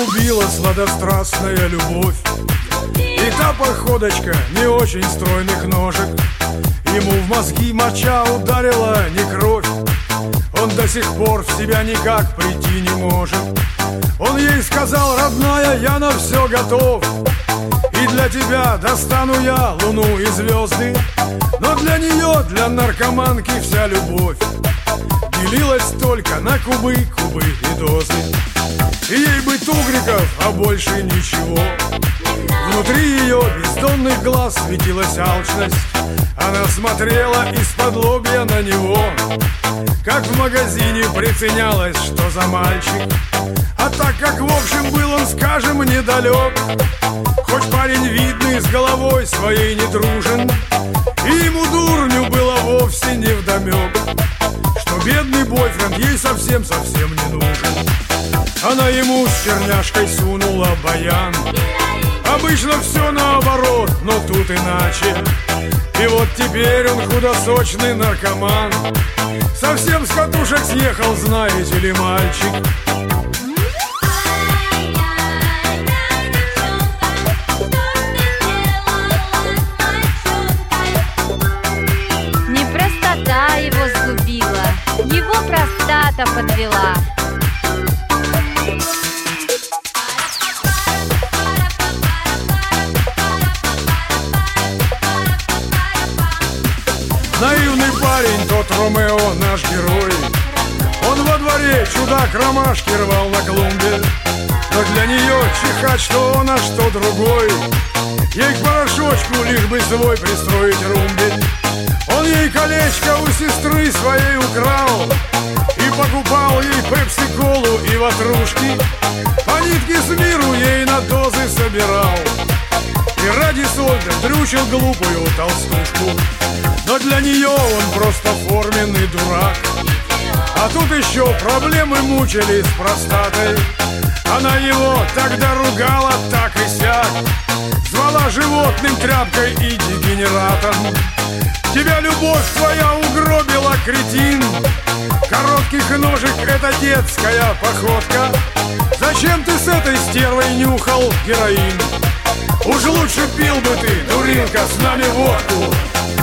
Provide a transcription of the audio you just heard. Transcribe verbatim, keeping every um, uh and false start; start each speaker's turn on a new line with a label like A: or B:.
A: погубила сладострастная любовь. И та походочка не очень стройных ножек. Ему в мозги моча ударила не кровь. Он до сих пор в себя никак прийти не может. Он ей сказал: родная, я на все готов, и для тебя достану я луну и звезды. Но для нее, для наркоманки, вся любовь делилась только на кубы, кубы и дозы. И ей бы тугриков, а больше ничего. Внутри ее бездонных глаз светилась алчность. Она смотрела из-под лобья на него, как в магазине приценялась, что за мальчик. А так как в общем был он, скажем, недалек, хоть парень видный, с головой своей не дружен, и ему, дурню, было вовсе не вдомек, что бедный бойфренд ей совсем-совсем не нужен. Она ему с черняшкой сунула баян. Обычно все наоборот, но тут иначе. И вот теперь он худосочный наркоман, совсем с катушек съехал, знаете ли, мальчик.
B: Не простота его сгубила, его простата подвела.
A: Наивный парень, тот Ромео, наш герой. Он во дворе чудак ромашки рвал на клумбе. Но для нее чихать, что он, а что другой. Ей к порошочку лишь бы свой пристроить румбель. Он ей колечко у сестры своей украл и покупал ей пепси-колу и ватрушки. По нитке с миру ей на дозы собирал и ради сольда дрючил глупую толстушку. Но для нее он просто форменный дурак. А тут еще проблемы мучили с простатой. Она его тогда ругала так и сяк, звала животным, тряпкой и дегенератом. Тебя любовь твоя угробила, кретин. Коротких ножек — это детская походка. Зачем ты с этой стервой нюхал героин? Уж лучше пил бы ты, дуринка, с нами водку.